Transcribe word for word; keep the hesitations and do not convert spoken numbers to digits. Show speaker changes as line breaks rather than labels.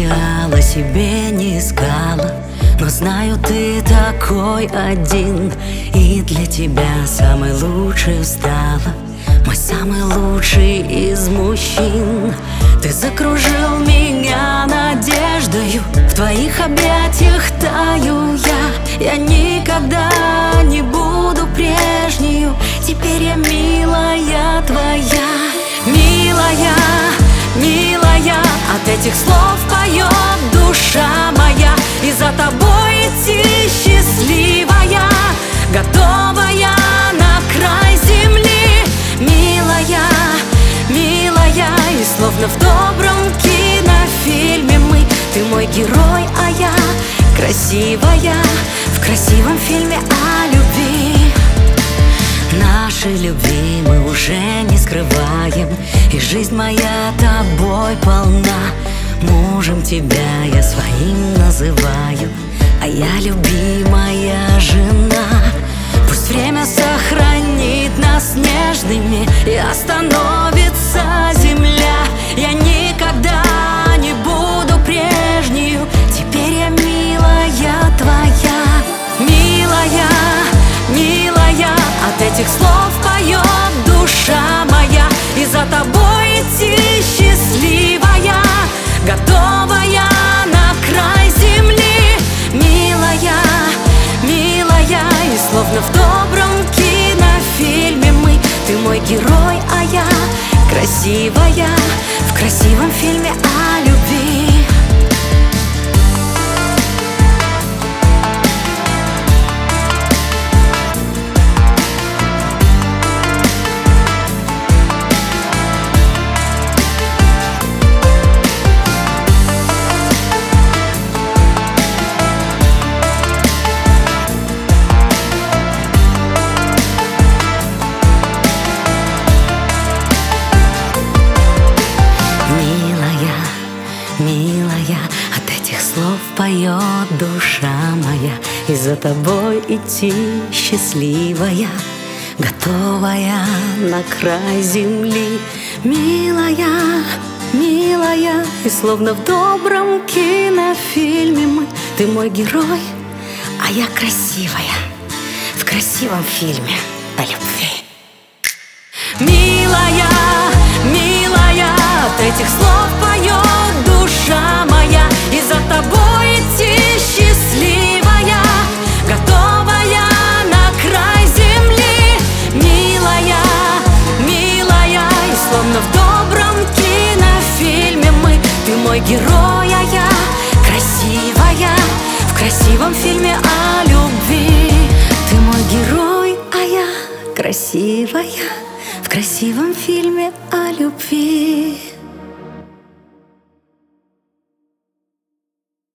искала, себе не искала, но знаю, ты такой один, и для тебя самый лучший стала, мой самый лучший из мужчин. Ты закружил меня надеждою, в твоих объятиях таю я. Я никогда не буду прежнею, теперь я милая твоя. Милая, милая, от этих слов поет душа моя, и за тобой идти счастливая, готовая на край земли. Милая, милая, и словно в добром кинофильме мы. Ты мой герой, а я красивая, в красивом фильме о любви. Нашей любви мы уже не скрываем, и жизнь моя тобой полна. Мужем тебя я своим называю, а я любимая жена. Пусть время сохранит нас нежными, и остановится земля. Я никогда не буду прежнею, теперь я милая твоя. Милая, милая, от этих слов поет душа моя, и за тобой идти счастливая, готовая на край земли. Милая, милая, и словно в добром кинофильме мы. Ты мой герой, а я красивая, в красивом фильме о любви. Милая, от этих слов поет душа моя, и за тобой идти счастливая, готовая на край земли. Милая, милая, и словно в добром кинофильме мы. Ты мой герой, а я красивая, в красивом фильме о любви. Милая, милая, от этих слов поет душа моя, и за тобой идти счастливая, готовая на край земли. Милая, милая, и словно в добром кинофильме мы. Ты мой герой, а я красивая, в красивом фильме о любви. Ты мой герой, а я красивая, в красивом фильме о любви.